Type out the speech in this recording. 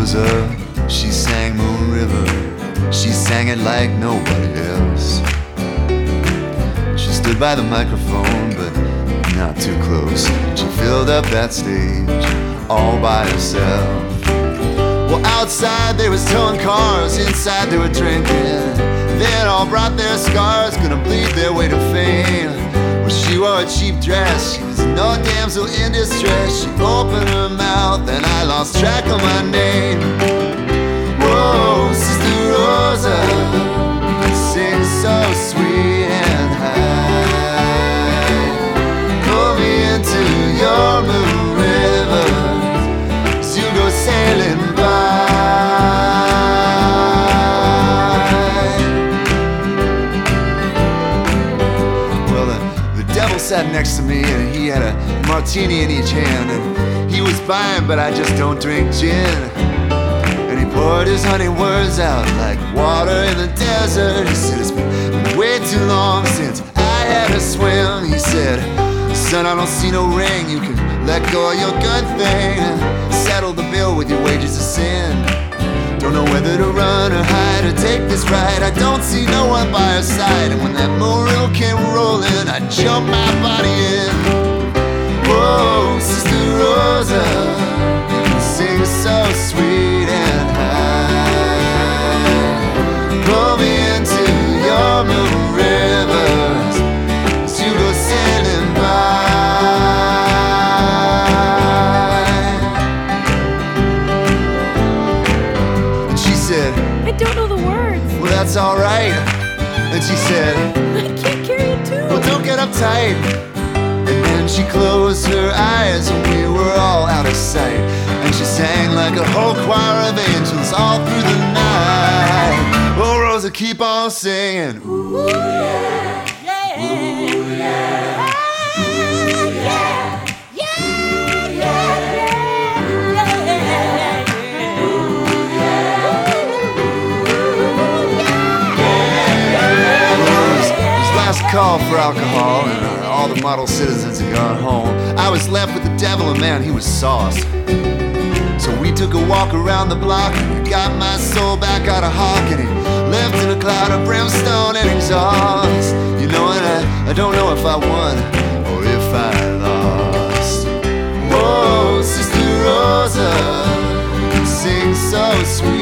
Rosa, she sang Moon River. She sang it like nobody else. She stood by the microphone, but not too close. She filled up that stage all by herself. Well, outside they was towing cars, inside they were drinking. They had all brought their scars, gonna bleed their way to fame. Well, she wore a cheap dress, she was no damsel in distress. She opened her mouth and I lost track of my name. Whoa, Sister Rosa, you sing so sweet and high. Pull me into your moon river as you go sailing by. Well, the devil sat next to me and he had a martini in each hand. And he was fine, but I just don't drink gin. Poured his honey words out like water in the desert. He said, it's been way too long since I had a swim. He said, son, I don't see no ring. You can let go of your good thing. Settle the bill with your wages of sin. Don't know whether to run or hide or take this ride. I don't see no one by her side. And when that moon river came rolling, I jumped my body in. Whoa, Sister Rosa, you sing so sweet and pull me into your moon rivers as you go sailing by. And she said, I don't know the words. well, that's alright. And she said, I can't carry a tune. well, don't get uptight. And then she closed her eyes and we were all out of sight. And she sang like a whole choir of angels all through the night. Oh, Rosa, keep on singing. Ooh, yeah, yeah, ooh, yeah. Call for alcohol and all the model citizens had gone home. I was left with the devil and man, he was sauce. So we took a walk around the block and he got my soul back out of Hawk. And he left in a cloud of brimstone and exhaust. You know, and I don't know if I won or if I lost. Whoa, Sister Rosa, you sing so sweet